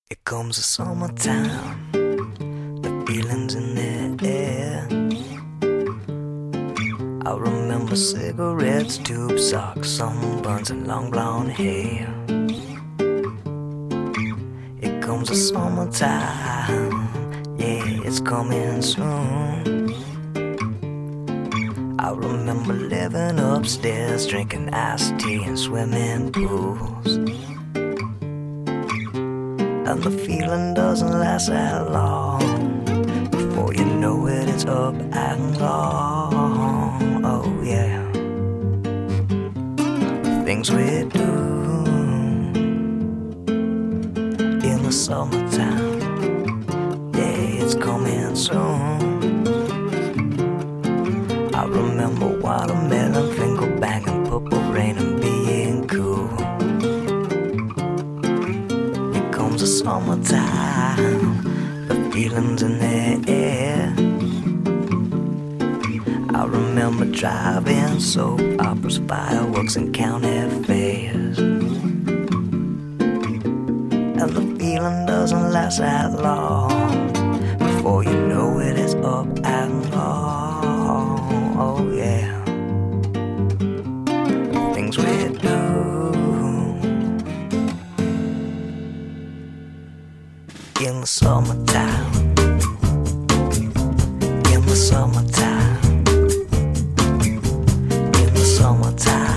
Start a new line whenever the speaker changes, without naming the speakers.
It comes the summertime, the feeling's in the air. I remember cigarettes, tube socks, sunburns, and long blonde hair. It comes the summertime, yeah, it's coming soon. I remember living upstairs, drinking iced tea in swimming pools. And the feeling doesn't last that long. Before you know it, it's up and gone. Oh yeah, the things we do in the summertime, yeah, it's coming soon. I remember watermelon, finger banging, purple rain, and being cool. The summertime, the feeling's in the air. I remember driving soap operas, fireworks, and county fairs. And the feeling doesn't last that long. Before you know it, it's up and gone. Oh yeah, the things we do in the summertime, in the summertime, in the summertime.